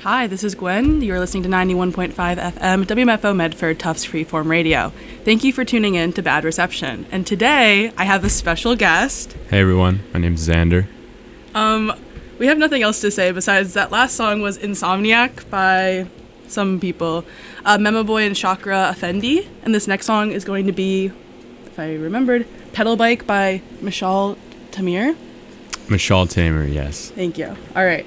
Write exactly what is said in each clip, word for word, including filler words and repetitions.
Hi, this is Gwen. You're listening to ninety-one point five F M, W M F O Medford, Tufts Freeform Radio. Thank you for tuning in to Bad Reception. And today, I have a special guest. Hey everyone, my name's Xander. Um, we have nothing else to say besides that last song was Insomniac by some people, uh, Memo Boy and Chakra Effendi. And this next song is going to be, if I remembered, Pedal Bike by Mishal Tamir. Mishal Tamer, yes. Thank you. All right.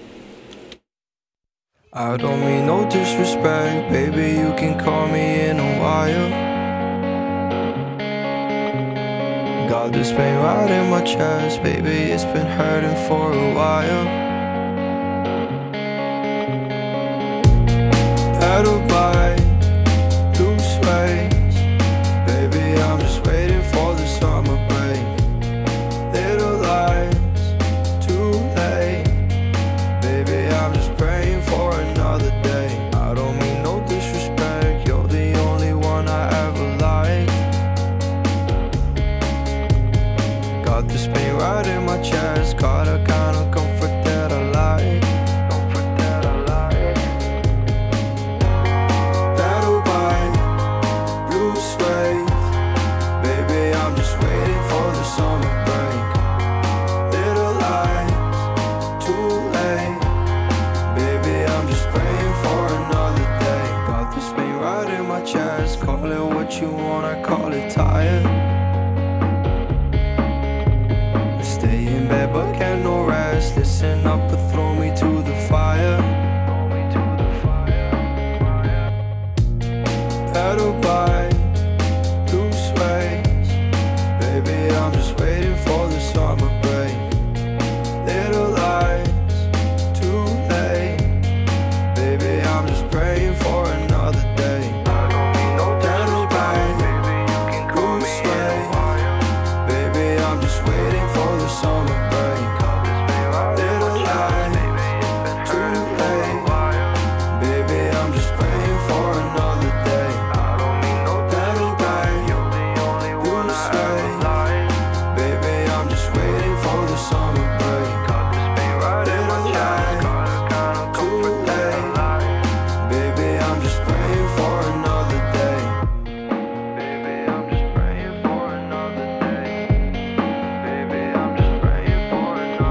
I don't mean no disrespect, baby, you can call me in a while. Got this pain right in my chest, baby, it's been hurting for a while. Pedal bike, loose ways, baby, I'm just waiting for the summer break. Little lies, too late, baby, I'm just praying for another day. I don't mean no disrespect, you're the only one I ever liked. Got this pain right in my chest, got a kind of comfort that I like. Comfort that I like. Pedal bike, blue suede, baby, I'm just waiting for the summer break. Little lies, too late, baby, I'm just praying for another day. Got this pain right in my chest, call it what you want, I call it tired. Stay in bed but get no rest, listen up but throw me to the fire. Pedal bike, loose ways, baby, I'm just waiting for the summer break. Little lies, too late, baby, I'm just praying for another day. Pedal bike, loose ways, baby, I'm just waiting for the summer break. Little lies, too late, baby, I'm just praying for another day. Pedal bike, loose ways, baby, I'm just waiting for the summer break. Little lies, too late, baby, I'm just praying for another day. Baby, I'm just praying for another day. Baby, I'm just praying for another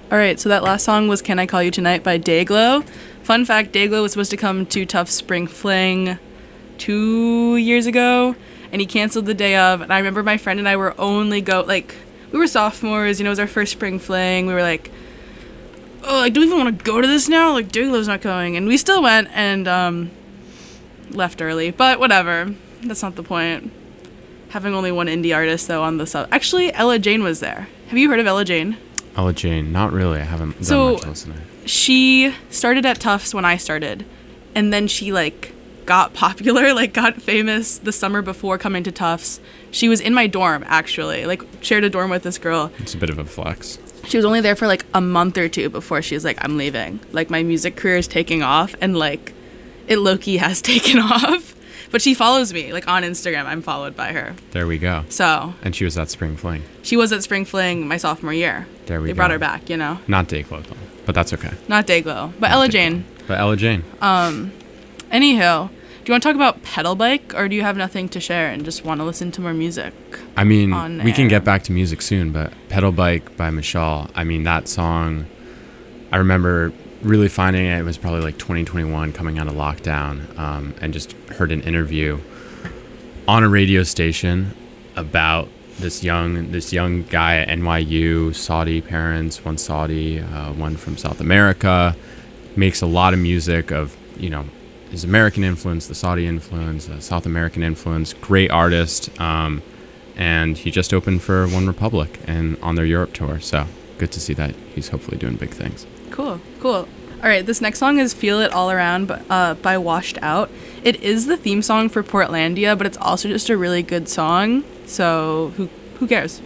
All right, so that last song was Can I Call You Tonight by Dayglow. Fun fact, Dayglow was supposed to come to Tough Spring Fling two years ago, and he canceled the day of. And I remember my friend and I were only go, like, we were sophomores, you know, it was our first spring fling. We were like, oh, like, do we even want to go to this now? Like, Dayglow's not going. And we still went and um, left early, but whatever. That's not the point. Having only one indie artist, though, on the sub. Actually, Ella Jane was there. Have you heard of Ella Jane? Ella Jane, not really. I haven't done So, much listening. She started at Tufts when I started, and then she, like, got popular, like, got famous the summer before coming to Tufts. She was in my dorm, actually, like, shared a dorm with this girl. It's a bit of a flex. She was only there for, like, a month or two before she was like, I'm leaving. Like, my music career is taking off, and, like, it low-key has taken off. But she follows me, like, on Instagram. I'm followed by her. There we go. So. And she was at Spring Fling. She was at Spring Fling my sophomore year. There we they go. They brought her back, you know? Not Dayglow, though. But that's okay. Not Dayglow. But Not Ella Dayglow. Jane. But Ella Jane. Um, anywho, do you want to talk about Pedal Bike, or do you have nothing to share and just want to listen to more music? I mean, on we can air? get back to music soon, but Pedal Bike by Michal, I mean, that song, I remember really finding it, it was probably like twenty twenty-one, coming out of lockdown, um, and just heard an interview on a radio station about this young this young guy at N Y U, Saudi parents, one Saudi, uh, one from South America, makes a lot of music of, you know, his American influence, the Saudi influence, the South American influence, great artist, um, and he just opened for One Republic and on their Europe tour, so good to see that he's hopefully doing big things. Cool, cool. All right, this next song is Feel It All Around by, uh, by Washed Out. It is the theme song for Portlandia, but it's also just a really good song, so who who cares?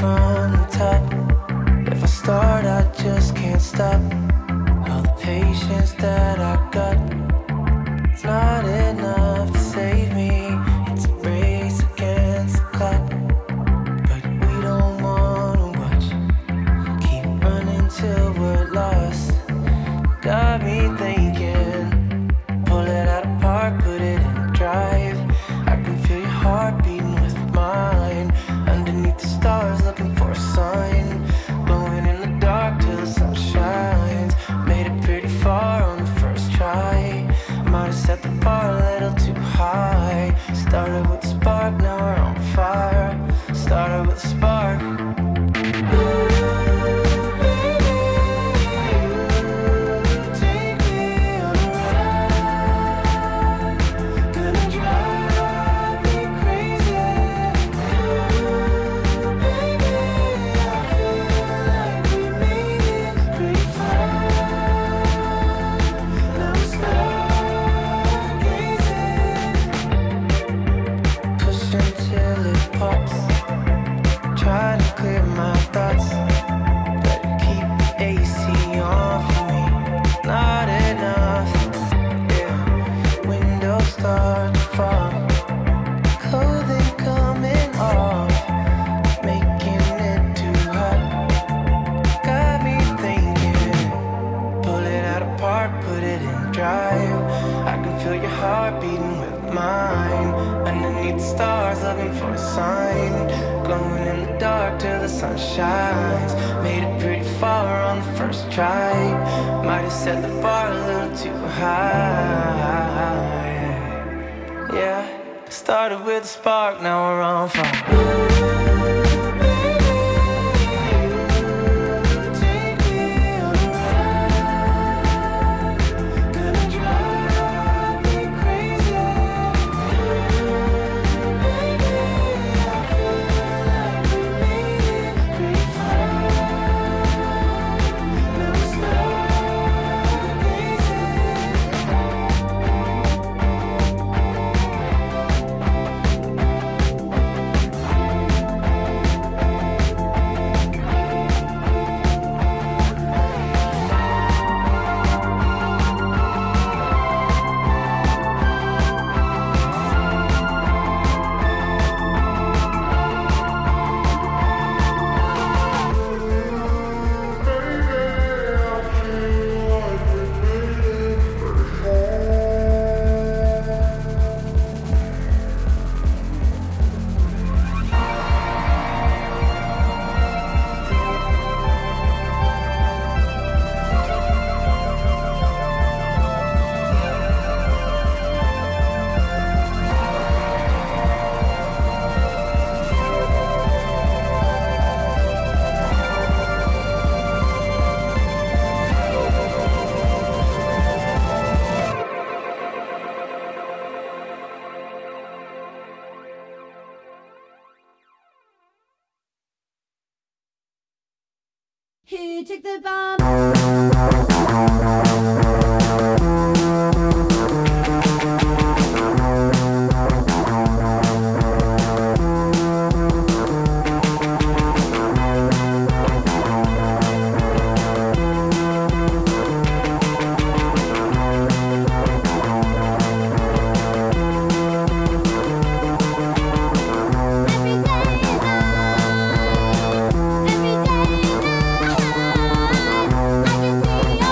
from the top. If I start, I just can't stop. All the patience that I got, it's not enough to save me. It's a race against the clock, but we don't wanna watch. Keep running till we're lost. Got me thinking, pull it out of park, put it in drive. I can feel your heart beating with mine. Underneath the stars, looking for a sign. Glowing in the dark till the sun shines. Made it pretty far on the first try. Might have set the bar a little too high. Started with a spark, now we're on fire. Started with a spark. Shines. Made it pretty far on the first try. Might have set the bar a little too high. Yeah, started with a spark, now we're on fire. Who took the bomb? Every day, every day, I can see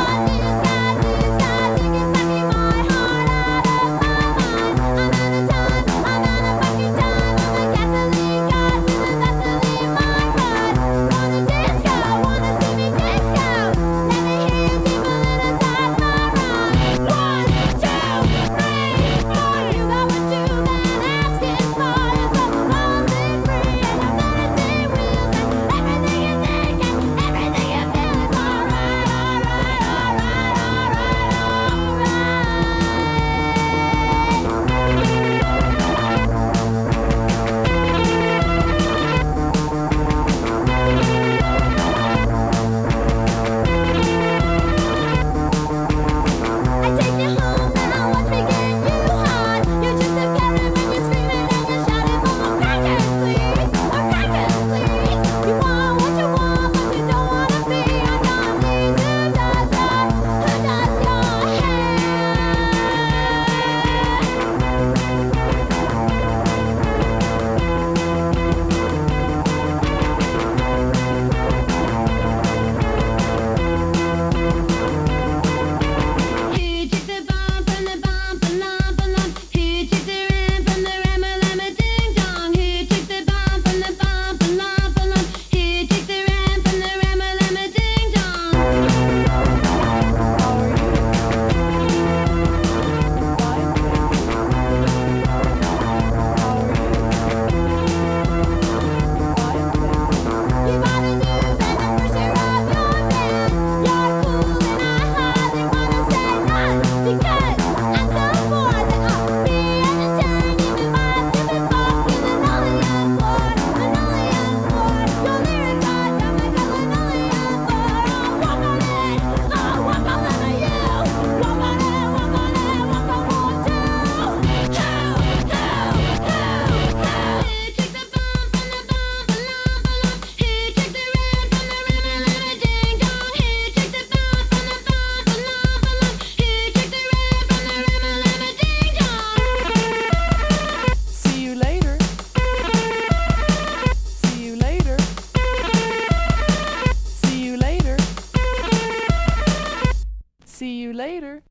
later.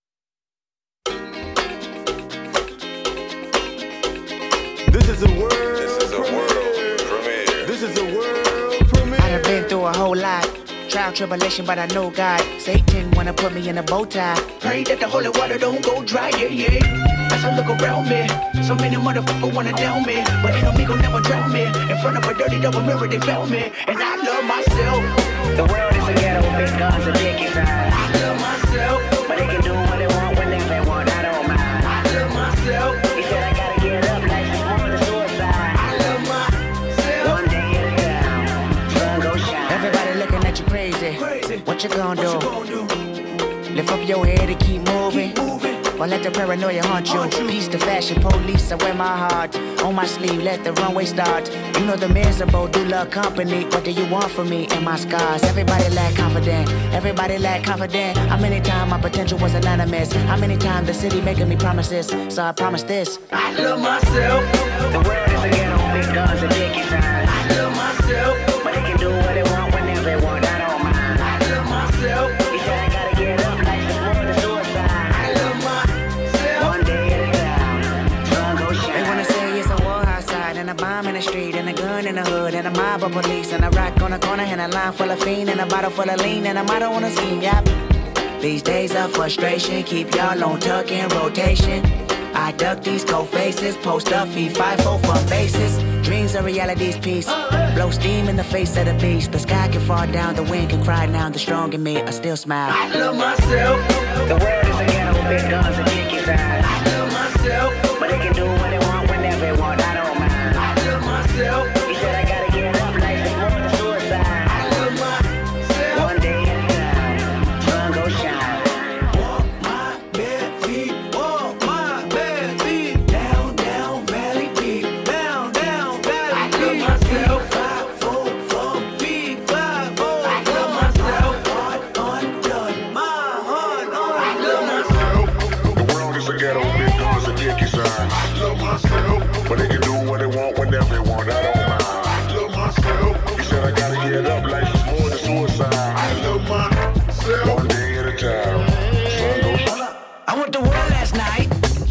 This is a world This is a world premiere. This is a world premiere. I done been through a whole lot. Trial, tribulation, but I know God. Satan wanna put me in a bow tie. Pray that the holy water don't go dry, yeah, yeah. As I look around me, so many motherfuckers wanna down me, but ain't no me gon' never drown me. In front of a dirty double mirror, they found me, and I love myself. The world is a ghetto, big guns and dick inside. I love myself, But they can do what they want whenever they want, I don't mind. I love myself, He said I gotta get up, life is more than suicide. I love myself. One day at a time, sun go shine. Everybody looking at you crazy. Crazy. What you gonna What you do? gonna do? Lift up your head and keep moving. Keep moving. Or let the paranoia haunt you. Haunt you. Peace to fashion police, I wear my heart on my sleeve, let the runway start. You know the miserable do love company. What do you want from me and my scars? Everybody lack confident, everybody lack confident. How many times my potential was anonymous? How many times the city making me promises? So I promise this, I love myself. The world is a ghetto, big guns and dick inside. I love myself. But they can do what they want whenever they want, I don't mind. I love myself. He said I gotta get up, life is more than suicide. I love myself. One day at a time, sun go shine. They wanna say it's a war outside, and a bomb in the street, and a gun in the hood, and a mob of police, and a rock on the corner, and a line full of fiend, and a bottle full of lean, and a motto on a scheme, yep. These days of frustration keep y'all on tuck in rotation. I duck these cold faces, post up, feed five four from bases. Dreams are reality's piece. Blow steam in the face of the beast. The sky can fall down, the wind can cry now. The strong in me, I still smile. I love myself. The world is a ghetto, big guns and dick inside. I love myself. But they can do what they want whenever they want, I don't mind. I love myself. He said I gotta get up, life is more than suicide. I love myself. One day at a time, sun go shine. Walk my bare feet, walk my bare feet. Down, down, valley peak. Down, down, valley I love peak. myself. Five, four, from peak. Five, four, I love myself. heart undone. My heart undone. I love myself. The world is a ghetto, big guns and dick inside. I love myself. But they can do what they want whenever they want, I don't mind. I love myself. He said I gotta get up, life is more than suicide. I love myself. One day at a time, sun goes shine. I went to war last night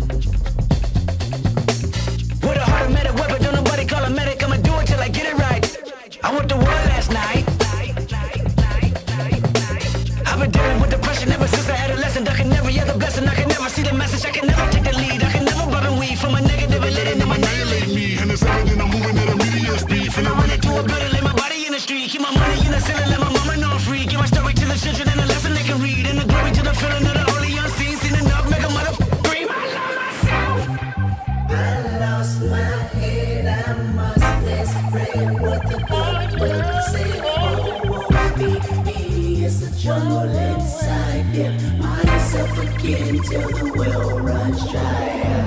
with a heart of medic weapon. Don't nobody call a medic. I'ma do it till I get it right. I went to war last night. I've been dealing with depression ever since I adolescent. I can never hear the blessing. I can never see the message. I can never take the lead. I can never rub and weed from a negative and letting them annihilate me. And it's evident I'm moving at a medium speed. Finna run into a building, lay my body in the street. Keep my money in the ceiling, let my mama know I'm free. Give my story to the children and a lesson they can read. And the glory to the feeling of the holy unseen. Seen enough, make a motherfucker scream. I love myself. I lost my head, I must explain what the good word said. Oh, won't be me, it's a jungle inside here. Myself again till the well runs dry.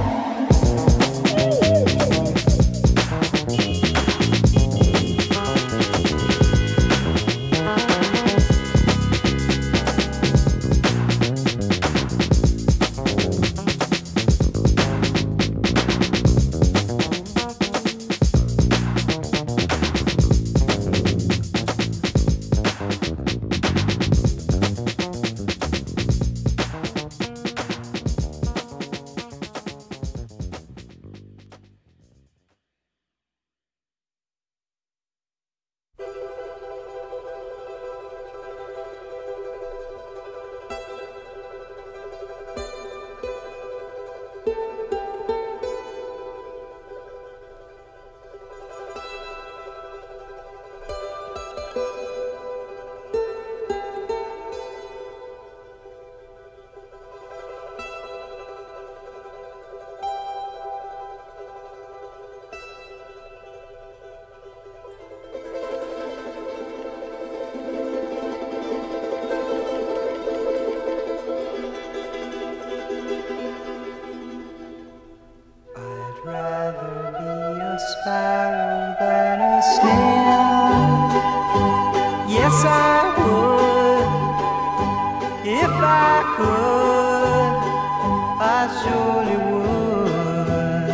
sparrow than a snail. Yes, I would. If I could, I surely would.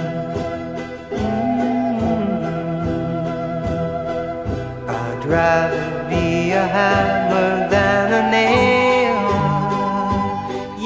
Mm. I'd rather be a hammer than a nail.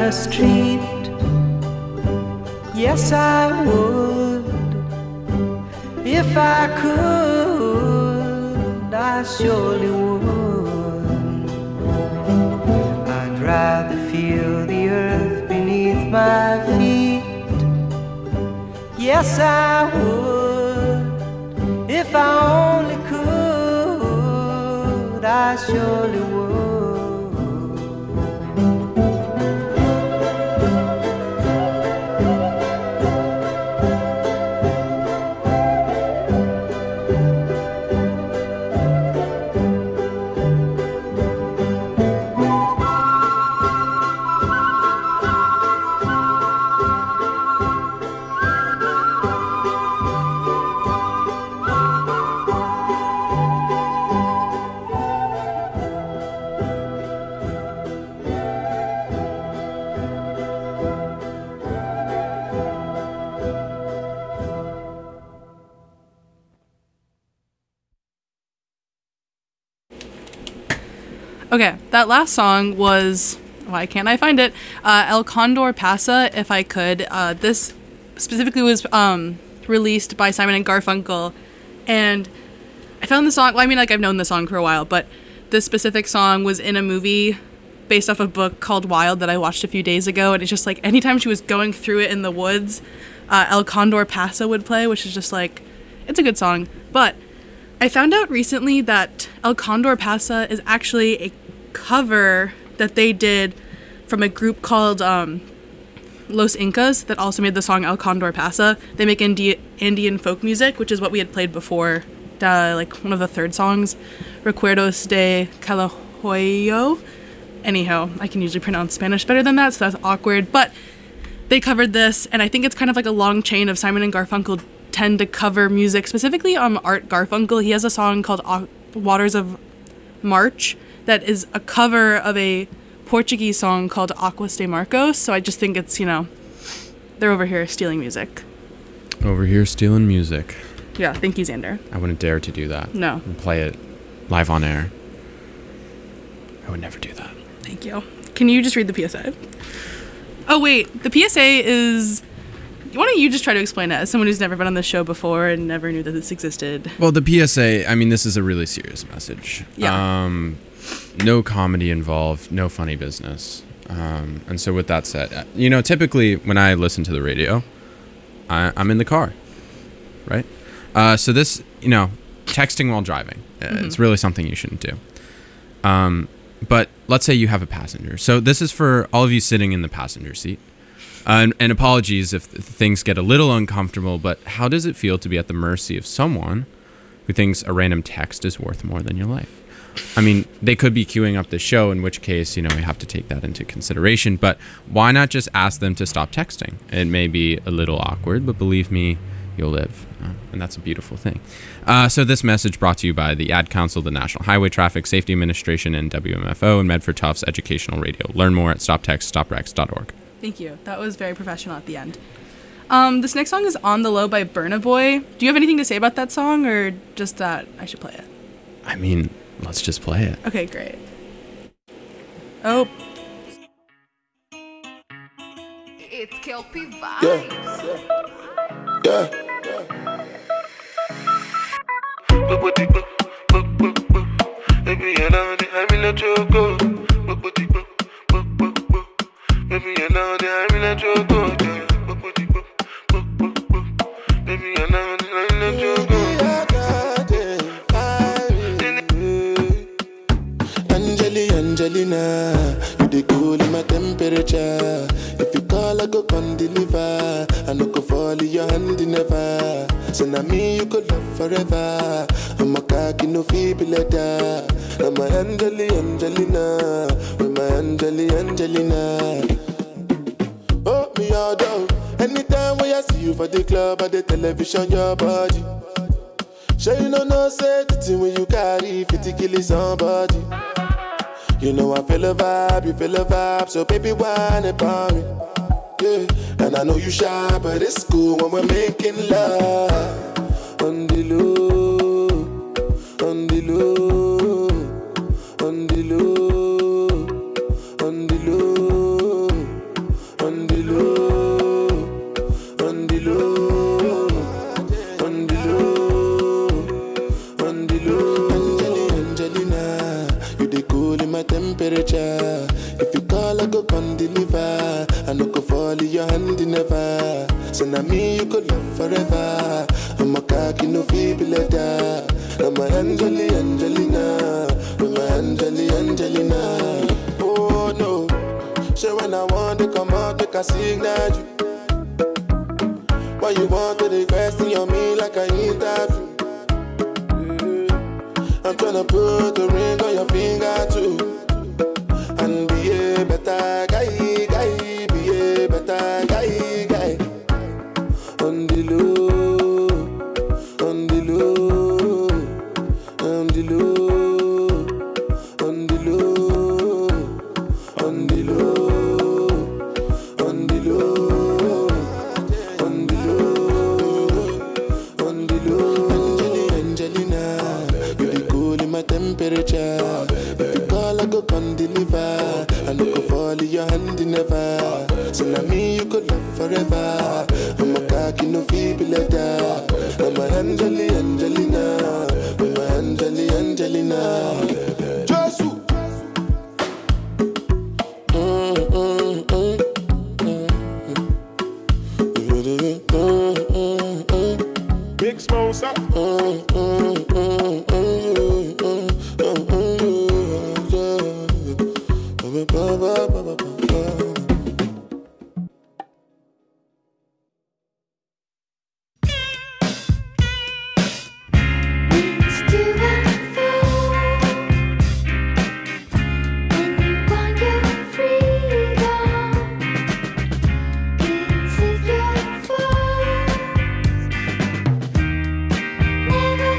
the street. Yes, I would. If I could, I surely would. I'd rather feel the earth beneath my feet. Yes, I would. If I only could, I surely would. Okay, that last song was, why can't I find it? Uh, El Condor Pasa, If I Could. Uh, this specifically was um, released by Simon and Garfunkel, and I found the song, well, I mean, like, I've known the song for a while, but this specific song was in a movie based off a book called Wild that I watched a few days ago, and it's just like, anytime she was going through it in the woods, uh, El Condor Pasa would play, which is just like, it's a good song, but I found out recently that El Condor Pasa is actually a cover that they did from a group called um, Los Incas that also made the song El Condor Pasa. They make Indi- Andean folk music, which is what we had played before, uh, like one of the third songs, Recuerdos de Calahoyo. Anyhow, I can usually pronounce Spanish better than that, so that's awkward, but they covered this, and I think it's kind of like a long chain of Simon and Garfunkel tend to cover music, specifically um, Art Garfunkel. He has a song called o- Waters of March that is a cover of a Portuguese song called Aquas de Marcos, so I just think it's, you know, they're over here stealing music. Over here stealing music. Yeah, thank you, Xander. I wouldn't dare to do that. No. And play it live on air. I would never do that. Thank you. Can you just read the P S A? Oh, wait, the P S A is... Why don't you just try to explain it as someone who's never been on this show before and never knew that this existed? Well, the P S A, I mean, this is a really serious message. Yeah. Um, no comedy involved, no funny business. Um, and so with that said, uh, you know, typically when I listen to the radio, I, I'm in the car, right? Uh, so this, you know, texting while driving, mm-hmm. it's really something you shouldn't do. Um, but let's say you have a passenger. So this is for all of you sitting in the passenger seat. Uh, and, and apologies if th- things get a little uncomfortable, but how does it feel to be at the mercy of someone who thinks a random text is worth more than your life? I mean, they could be queuing up the show, in which case, you know, we have to take that into consideration. But why not just ask them to stop texting? It may be a little awkward, but believe me, you'll live. Uh, and that's a beautiful thing. Uh, so this message brought to you by the Ad Council, the National Highway Traffic Safety Administration, and W M F O, and Medford Tufts Educational Radio. Learn more at stop text stop rex dot org. Thank you. That was very professional at the end. Um, this next song is On the Low by Burna Boy. Do you have anything to say about that song, or just that I should play it? I mean, let's just play it. Okay, great. Oh. It's Kelpie Vibes. Yeah. Baby, I know that I'm in a choco. Baby, I know that I'm in a choco. Baby, I know that I'm in a choco. Angeli, Angelina, you the cool in my temperature. If you call, I go come deliver. I no go fall in your hand never. So now me you could love forever. I'm a cocky no feeble letter. I'm a Angeli, Angelina, with my Angeli, Angelina. Oh, me all down. Anytime when I see you for the club or the television, your body. Sure you know no safety when you carry fifty kill somebody. You know I feel a vibe, you feel a vibe, so baby whine about me. Yeah, and I know you shy, but it's cool when we're making love. On the low, on the low, on the low, on the low. forever. I'm a cocky no feeble letter. I'm a Angeli Angelina. I'm a Angeli Angelina. Oh no. So when I want to come out, make a signal you. Why you want to question on me like I interview? I'm tryna put the ring on your finger too. And be a better guy, guy. Be a better guy, guy. On the low, on the low, on the low, on the low, on the low, on the low, on the low, on the low. Angelina, you the cool in my temperature. If you call, I go come deliver. I no go fall in your hand never. So now me you could love forever. I'm a cocky no feeble letter. I'm a Angeli Angelina. I'm a Angeli Angelina. Jesu. Mm, mm, mm, mm, mm, mm. Big Smosa. Mm, mm, mm, mm, mm, mm, mm, mm, ba, ba, ba, ba, ba. Never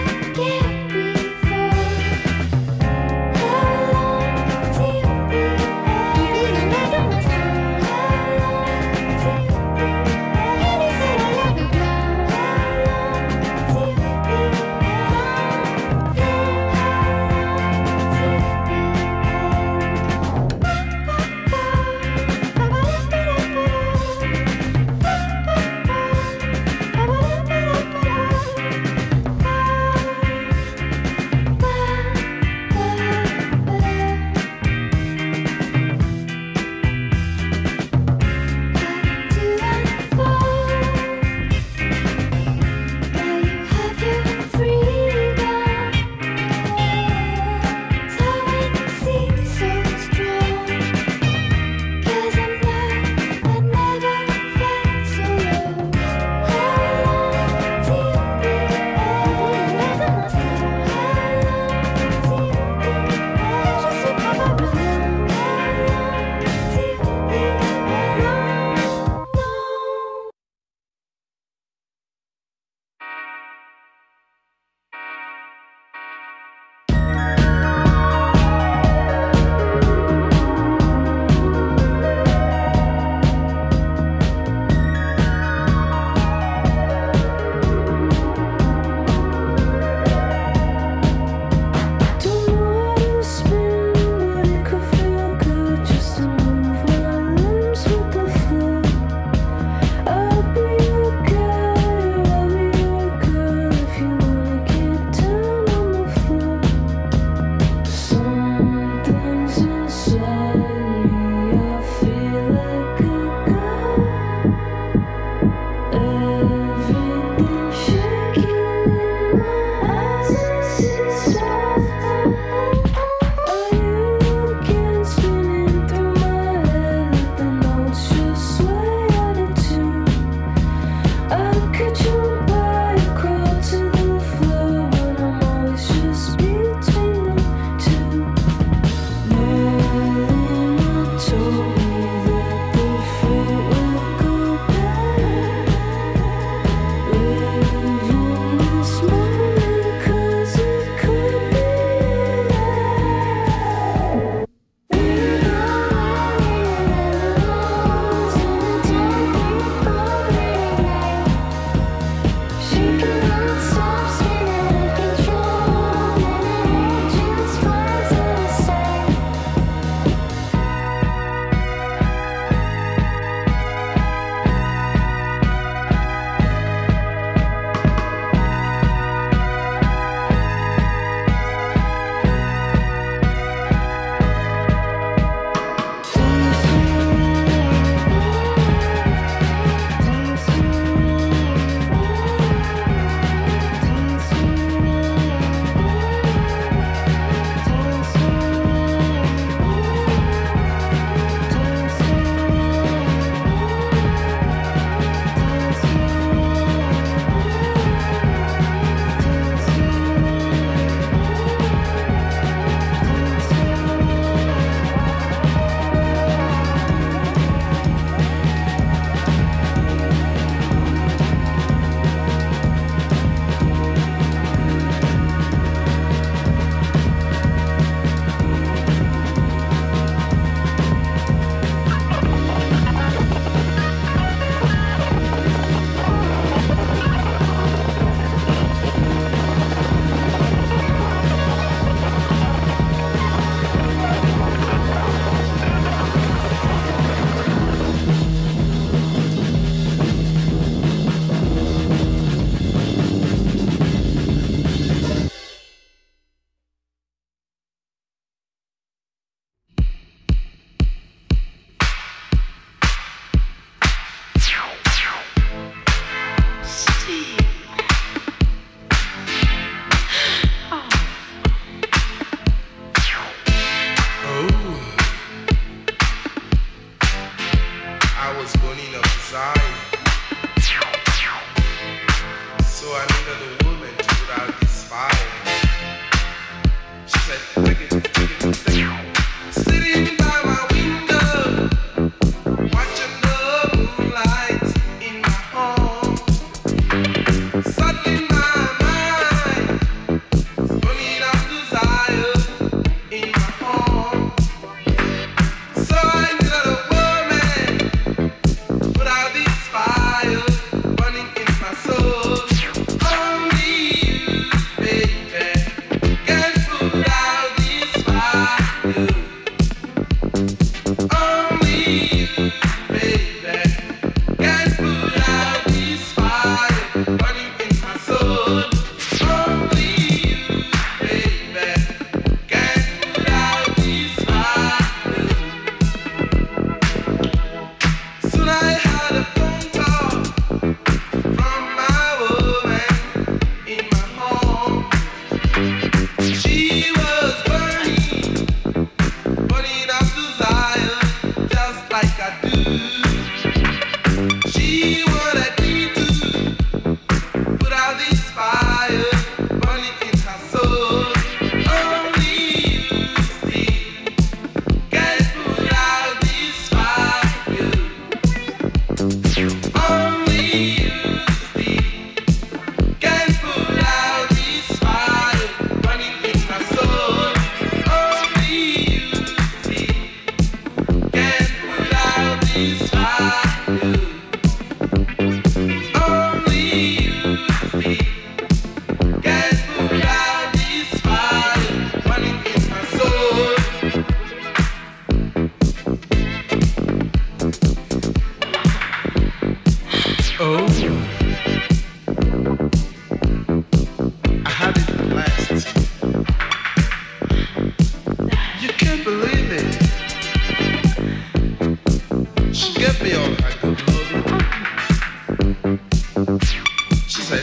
said,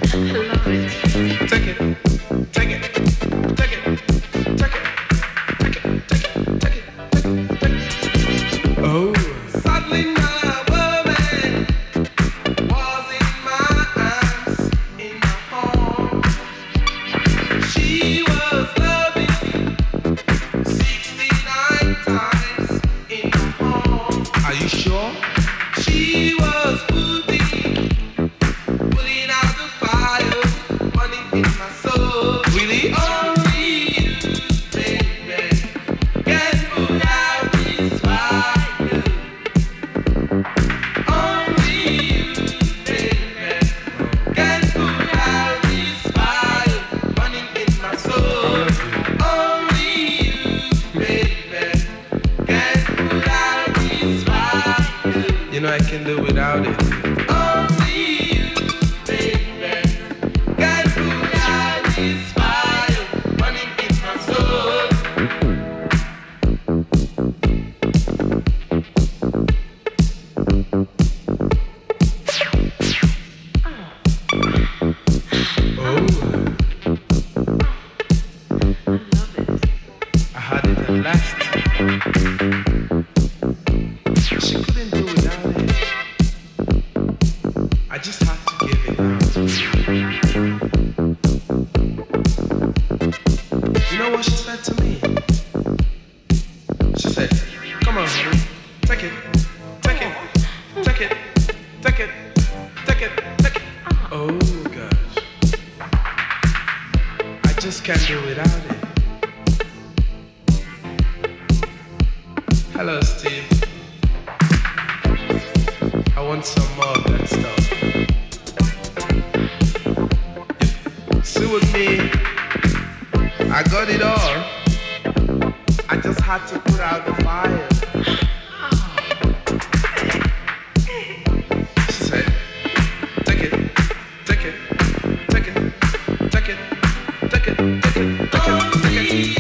take it, take it, take it, take it, take it, take it, take it, take it, take it. Oh. Suddenly my woman was in my arms, in my home. She was loving sixty-nine times in my home. Are you sure? She was putting, putting out the fire, burning in my soul. Really, only you, baby, can put out this fire. Only you, baby, can put out this fire, burning in my soul. Only you, baby, can put out this fire. You know I can do without it. Only you, baby, can put out this fire, burning in my soul. Oh, I had it at last. She couldn't do without it. I just had to give it out. You know what she said to me? She said, come on, honey, take it, take it, take it, take it, take it, take it. Oh gosh, I just can't do without it. Hello, Steve. I want some more of that stuff. See with me, I got it all. I just had to put out the fire. She said, take it, take it, take it, take it, take it, take it, take it, take it.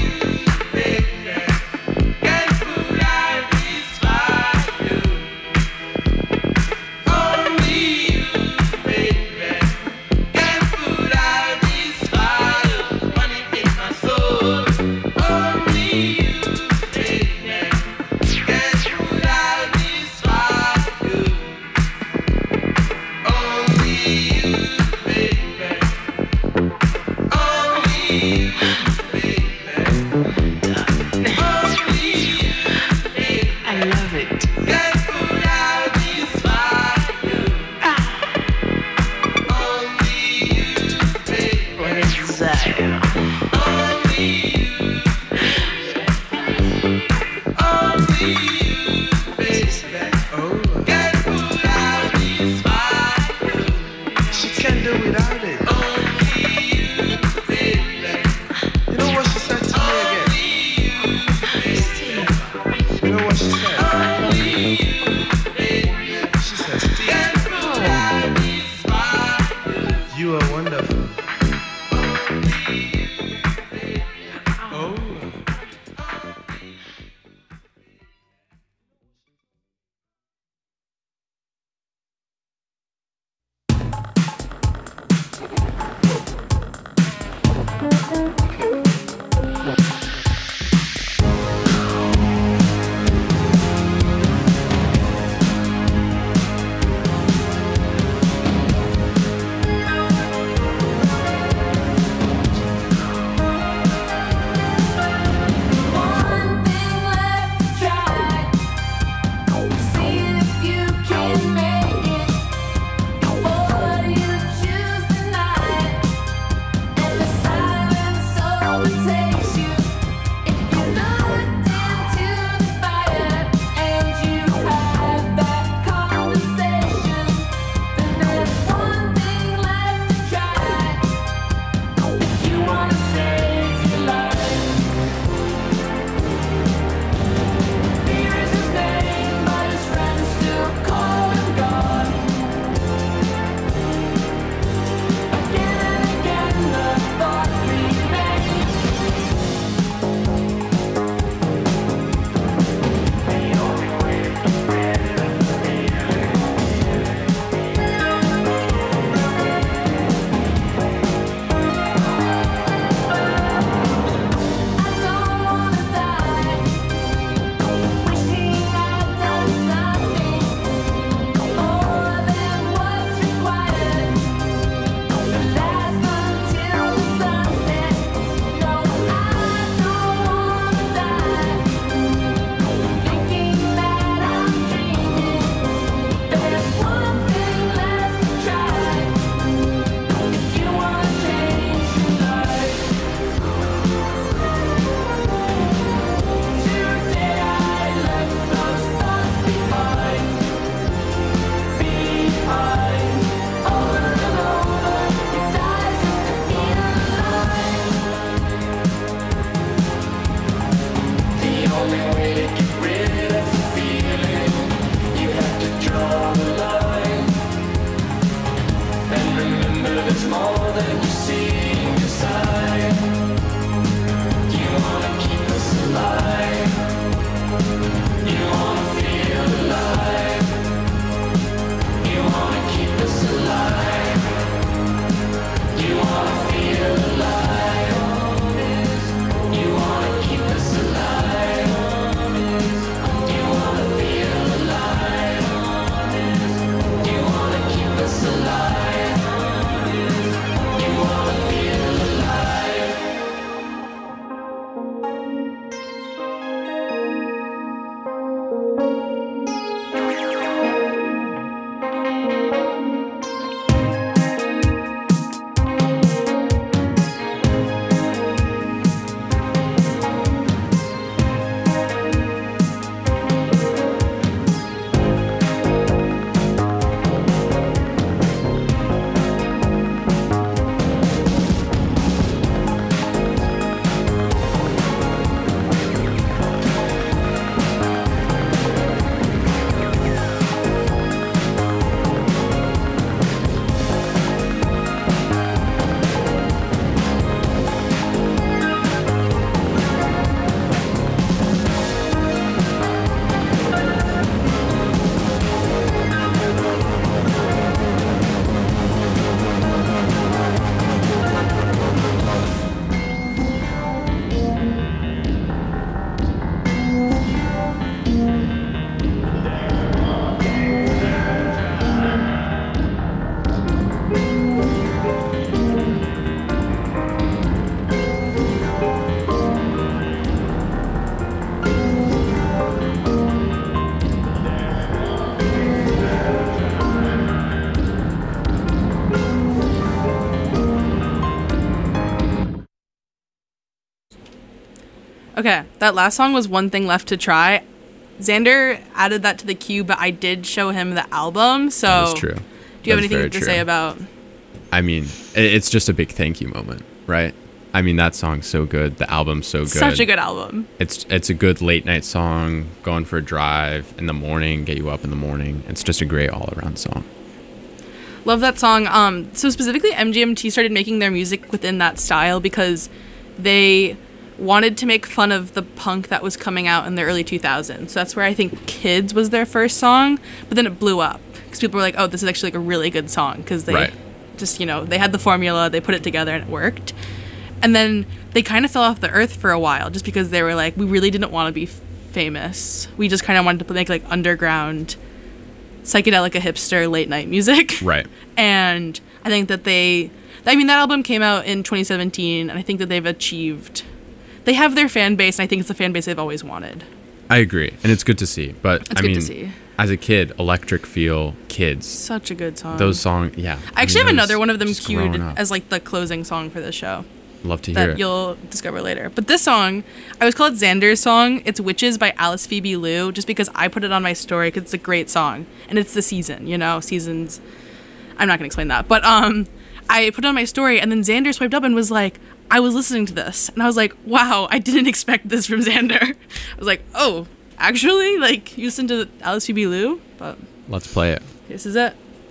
Okay, that last song was One Thing Left to Try. Xander added that to the queue, but I did show him the album, so... That's true. Do you have That's anything very to true. say about... I mean, it- it's just a big thank you moment, right? I mean, that song's so good. The album's so good. Such a good album. It's it's a good late night song, going for a drive in the morning, get you up in the morning. It's just a great all around song. Love that song. Um, so specifically, M G M T started making their music within that style because they wanted to make fun of the punk that was coming out in the early two thousands. So that's where I think Kids was their first song, but then it blew up because people were like, oh, this is actually like a really good song because they Right. just, you know, they had the formula, they put it together and it worked. And then they kind of fell off the earth for a while just because they were like, we really didn't want to be f- famous. We just kind of wanted to make like underground, psychedelic, hipster, late night music. Right. And I think that they, I mean, that album came out in twenty seventeen, and I think that they've achieved, they have their fan base, and I think it's the fan base they've always wanted. I agree, and it's good to see. But It's I good mean, to see. as a kid, Electric Feel, Kids, Such a good song. those songs, yeah. I actually mean, have those another one of them just queued growing up. as like the closing song for this show. Love to hear That it. you'll discover later. But this song, I always call it Xander's song. It's Witches by Alice Phoebe Lou, just because I put it on my story because it's a great song. And it's the season, you know, seasons. I'm not going to explain that. But um, I put it on my story, and then Xander swiped up and was like, I was listening to this. And I was like, wow, I didn't expect this from Xander. I was like, oh, actually? Like, you listened to Alice Phoebe Lou? But Let's play it. this is it.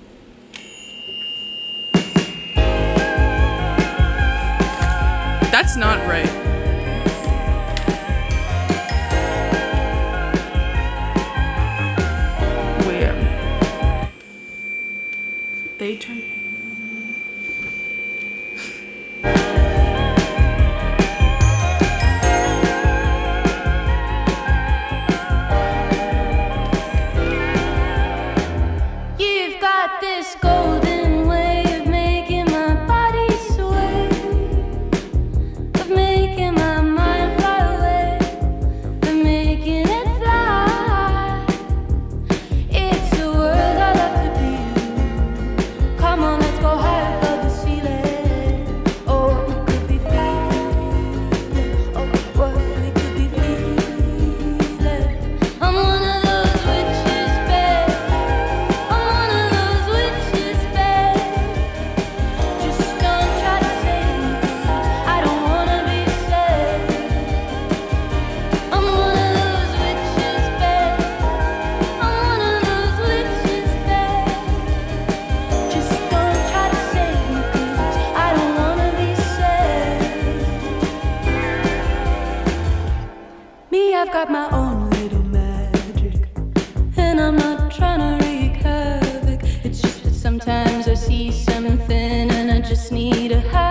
That's not right. Weird. They turn. You've got this golden way of making my body sway, of making my mind fly away, of making it fly. It's a world I love to be in. Come on, let's go high above the ceiling. Oh, what we could be feeling. Oh, what we could be feeling. I'm one of those witches, babe. I'm one of those witches, babe. Just don't try to save me, 'cause I don't wanna be saved. I'm one of those witches, babe. I'm one of those witches, babe. Just don't try to save me, 'cause I don't wanna be saved. Me, I've got my own little magic, and I'm not trying to wreak havoc. It's just that sometimes I see something and I just need a high.